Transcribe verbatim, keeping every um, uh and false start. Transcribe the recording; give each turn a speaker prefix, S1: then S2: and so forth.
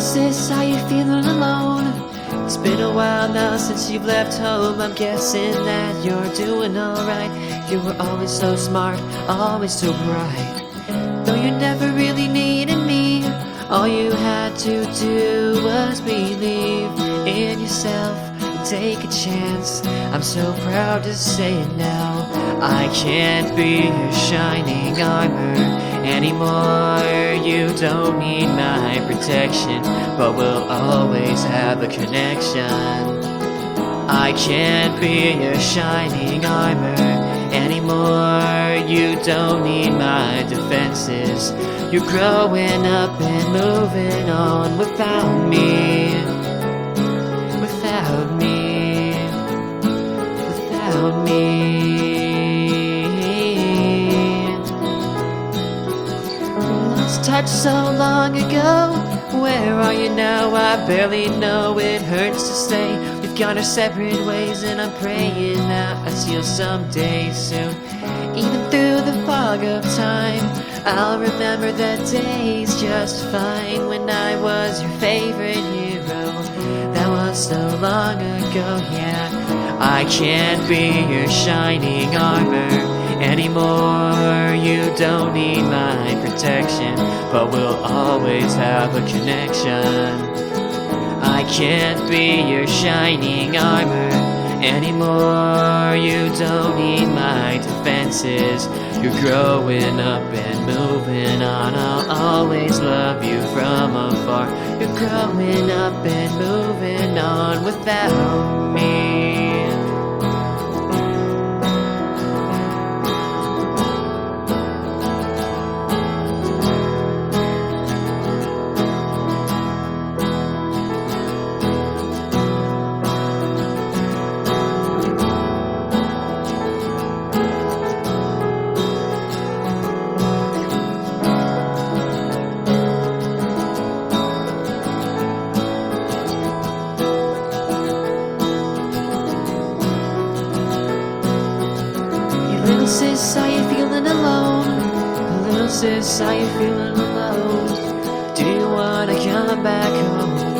S1: sis, how you feeling alone? It's been a while now since you've left home. I'm guessing that you're doing alright. You were always so smart, always so bright. Though you never really needed me, all you had to do was believe in yourself and take a chance. I'm so proud to say it now. I can't be your shining armor anymore. You don't need my protection, but we'll always have a connection. I can't be your shining armor anymore. You don't need my defenses. You're growing up and moving on without me. Without me. Without me. Touch so long ago. Where are you now? I barely know. It hurts to say we've gone our separate ways, and I'm praying that I see you someday soon. Even through the fog of time, I'll remember the days just fine when I was your favorite hero. That was so long ago, yeah. I can't be your shining armor anymore. You don't need my protection, but we'll always have a connection. I can't be your shining armor anymore. You don't need my defenses. You're growing up and moving on. I'll always love you from afar. You're growing up and moving on without me. Little sis, how you feeling alone? Little sis, how you feeling alone? Do you wanna come back home?